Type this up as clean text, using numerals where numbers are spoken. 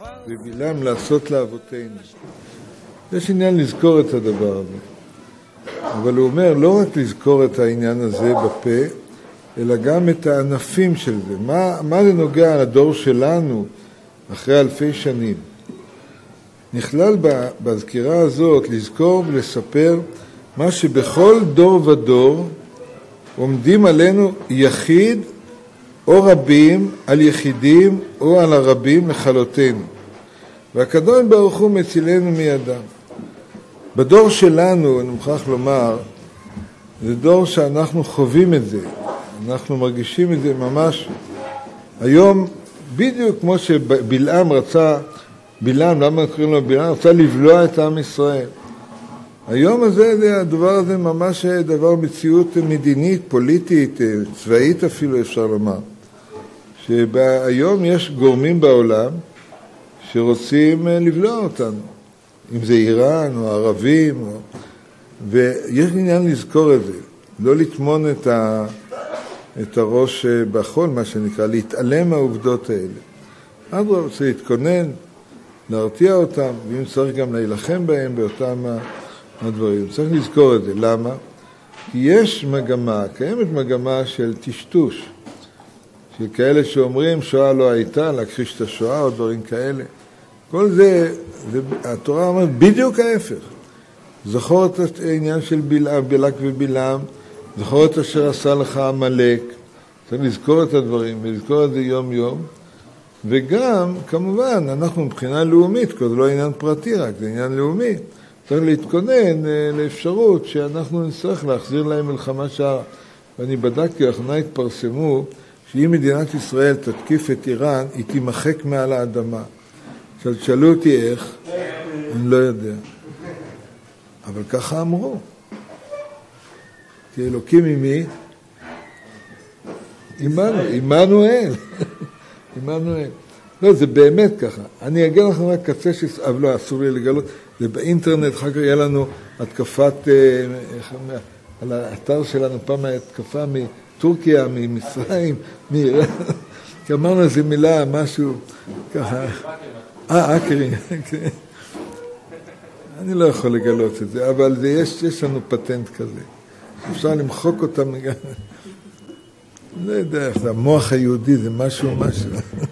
ובלעם לעשות לאבותינו. יש עניין לזכור את הדבר הזה. אבל הוא אומר לא רק לזכור את העניין הזה בפה, אלא גם את הענפים של זה. מה זה נוגע לדור שלנו אחרי אלפי שנים? נכלל בזכירה הזאת לזכור ולספר מה שבכל דור ודור עומדים עלינו יחיד או רבים על יחידים או על הרבים לכלותנו. והקדוש ברוך הוא מצילנו מידם. בדור שלנו, אני מוכרח לומר, זה דור שאנחנו חווים את זה. אנחנו מרגישים את זה ממש היום, בדיוק כמו שבלעם רצה, למה קוראים לו בלעם? רצה לבלוע את עם ישראל. היום הזה, הדבר הזה ממש דבר מציאות מדינית, פוליטית, צבאית אפילו אפשר לומר. שהיום יש גורמים בעולם שרוצים לבלוע אותנו. אם זה איראן או ערבים, ויש עניין לזכור את זה. לא לטמון את הראש בחול, מה שנקרא, להתעלם מהעובדות האלה. אדרבה רוצה להתכונן, להרתיע אותם, ואם צריך גם להילחם בהם באותם הדברים. צריך לזכור את זה. למה? כי יש מגמה, קיימת מגמה של טשטוש, של כאלה שאומרים שואה לא הייתה, להכחיש את השואה או דברים כאלה. כל זה, התורה אומרת בדיוק ההפך. זכור את העניין של בלק ובלעם, זכור את אשר עשה לך עמלק. צריך לזכור את הדברים ולזכור את זה יום יום. וגם, כמובן, אנחנו מבחינה לאומית, כי זה לא עניין פרטי רק, זה עניין לאומי. צריך להתכונן לאפשרות שאנחנו נצטרך להחזיר להם מלחמה שערה. ואני בדקתי, לאחרונה התפרסמו, שאם מדינת ישראל תתקיף את איראן, היא תימחק מעל האדמה. עכשיו, תשאלו אותי איך, אני לא יודע. אבל ככה אמרו. כי אלוקים ממי? עמנואל. עמנואל. לא, זה באמת ככה. אני אגיד לכם רק קצה אבל לא, אסור לי לגלות. זה באינטרנט, אחר כך יהיה לנו התקפת, על האתר שלנו פעם התקפה מטורקיה, ממצרים, מאיראן. כי אמרנו איזו מילה, משהו ככה. אקרים, כן. אני לא יכול לגלות את זה, אבל יש לנו פטנט כזה. אפשר למחוק אותם. לא יודע, המוח היהודי זה משהו.